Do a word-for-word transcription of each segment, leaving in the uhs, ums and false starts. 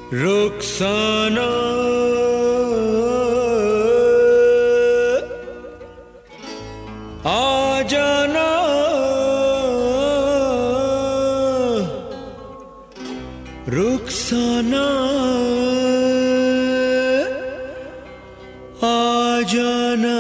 रुखसाना आ जाना, रुखसाना आ जाना।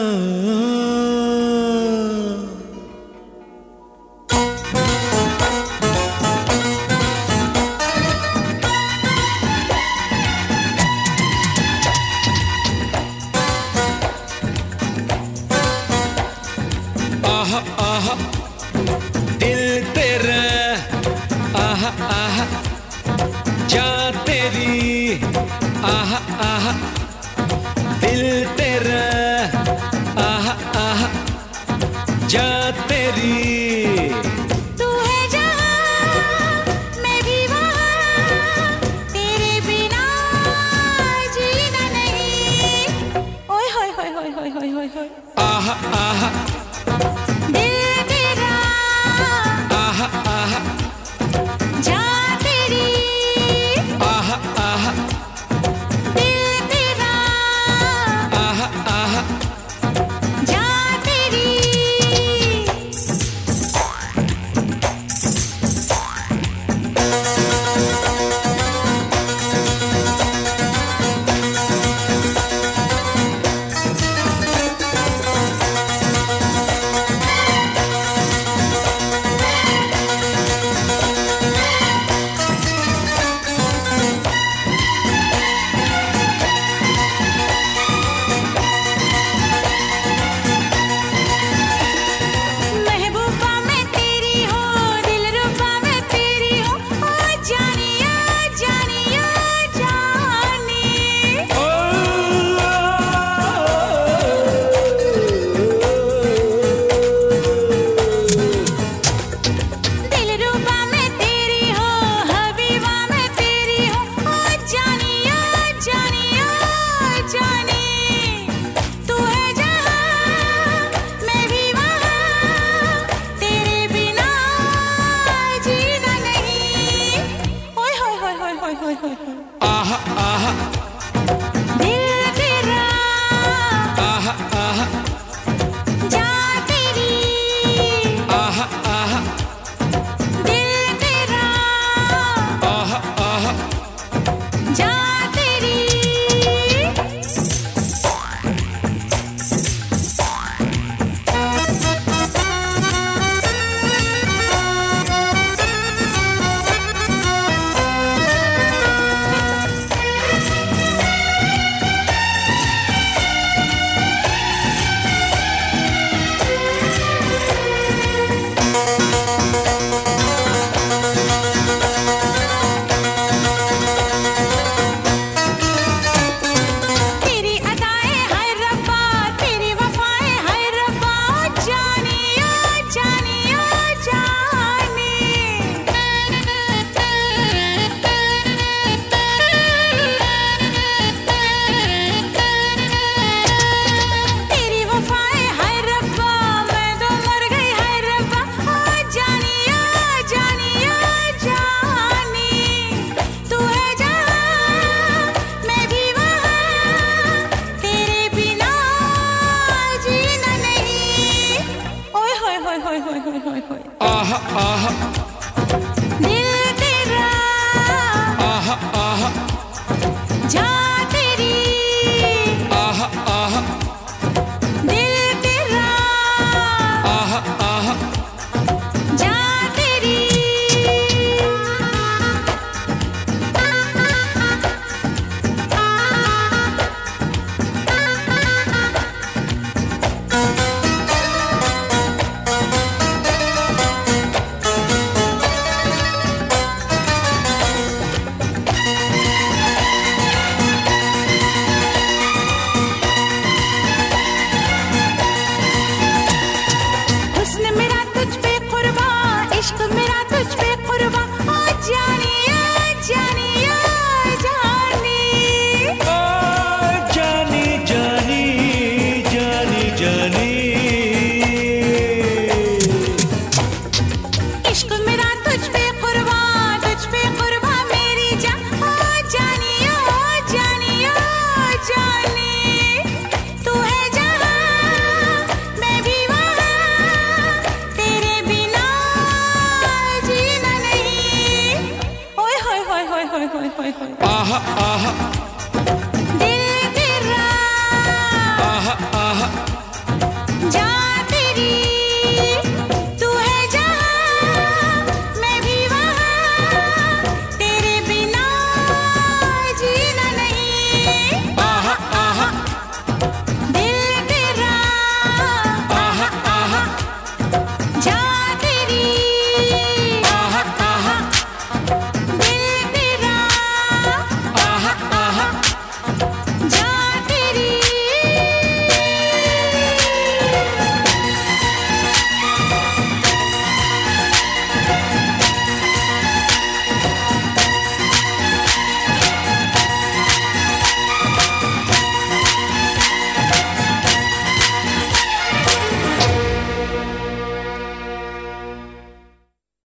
आहा आहा दिल तेरा, आहा आहा जा तेरी, आहा आहा दिल तेरा, आहा आहा जा तेरी। तू है जहाँ मैं भी वहाँ, तेरे बिना जीना नहीं। ओए होए होए होए होए होए होए होए। आहा आहा दिल तेरा, आहा आहा जा तेरी, आहा आहा दिल तेरा, आहा आहा जा तेरी। महबूबा मैं तेरी हो, दिलरुबा मैं तेरी हो, आ जानी आ जानी आ जानी। दिलरुबा मैं तेरी हो, हबीबा मैं तेरी हो, आ जानी आ जानी आ जानी। तू है जहाँ मैं भी वहाँ, तेरे बिना जीना नहीं। ओए होए होए होए होए होए होए होए। आहा आहा दिल तेरा, आहा आहा जा तेरी, आहा आहा दिल तेरा, आहा आहा जा तेरी। तेरी अदाएं हाय रब्बा, तेरी वफाएं हाय रब्बा, जानी आ जानी आ जानी। तेरी वफाएं हाय रब्बा, मैं तो मर गई हाय रब्बा, आ जानी आ जानी आ जानी। तू है जहाँ मैं भी वहाँ, तेरे बिना जीना नहीं। ओए होए होए होए होए होए होए होए। आहा आहा